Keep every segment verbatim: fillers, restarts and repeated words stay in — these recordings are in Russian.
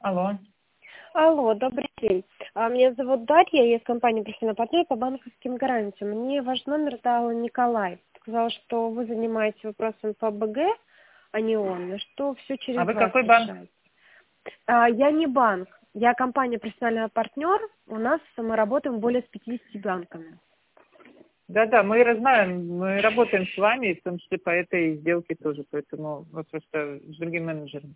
Алло. Алло, добрый день. А, Меня зовут Дарья, я из компании «Профессиональный партнер» по банковским гарантиям. Мне ваш номер дал Николай. Сказал, что вы занимаетесь вопросом по БГ, а не он, и что все А через вы вас какой банк? решается. А, Я не банк, я компания «Профессиональный партнер». У нас мы работаем более с пятьюдесятью банками. Да-да, мы раз- знаем, мы работаем с вами, в том числе по этой сделке тоже, поэтому мы просто с другим менеджером.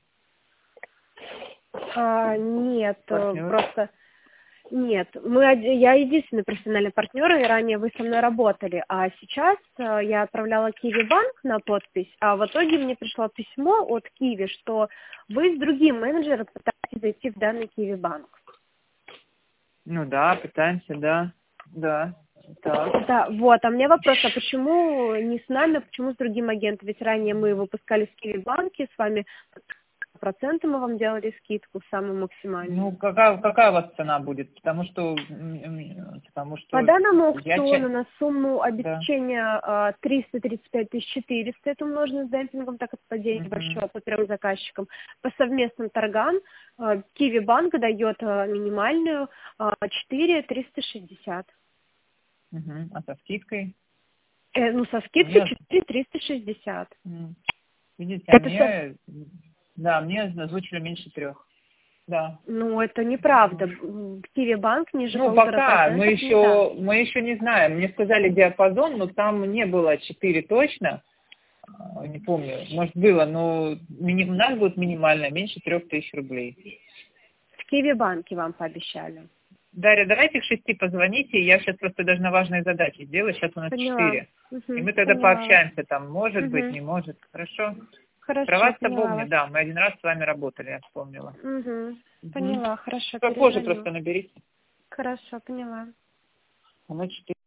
А, нет, э, Партнер. просто нет. Мы, од- я единственный профессиональный партнер, и ранее вы со мной работали, а сейчас э, я отправляла Киви Банк на подпись, а в итоге мне пришло письмо от Киви, что вы с другим менеджером пытаетесь зайти в данный Киви Банк. Ну да, пытаемся, да. Да. Так. Да, вот, а у меня вопрос, а почему не с нами, а почему с другим агентом? Ведь ранее мы выпускали в Киви Банке, с вами проценты мы вам делали скидку, самую максимальную. Ну, какая, какая у вас цена будет? Потому что, м, м, потому По что данному я аукциону ча- на сумму да. обеспечения а, триста тридцать пять тысяч четыреста, это умножено с демпингом, так как падение Мгм. большое по трем заказчикам. По совместным торгам а, Киви Банк дает а, минимальную а, четыре триста шестьдесят. Мгм. А со скидкой? Э, ну, со скидкой Мне, четыре триста шестьдесят. м, видите, а Это со... мне, да, мне озвучили меньше трех. Да. Ну, это неправда. М, Киви Банк ниже Ну, полутора пока. Мы процентов не даст. еще, мы еще не знаем. Мне сказали диапазон, но там не было четыре точно. А, Не помню. Может, было, но мини- у нас будет минимально, меньше трех тысяч рублей. В Киви Банке вам пообещали. Дарья, давайте к шести позвоните. Я сейчас просто должна важные задачи сделать. Сейчас у нас Поняла. четыре. И Угу, мы тогда поняла вас. пообщаемся там. Может быть, Угу. не может. Хорошо? Про Хорошо, вас-то поняла помню, вас. да. Мы один раз с вами работали, я вспомнила. Угу. Угу. Поняла, хорошо, Попозже перезвоню. просто наберите. Хорошо, поняла. У нас четыре.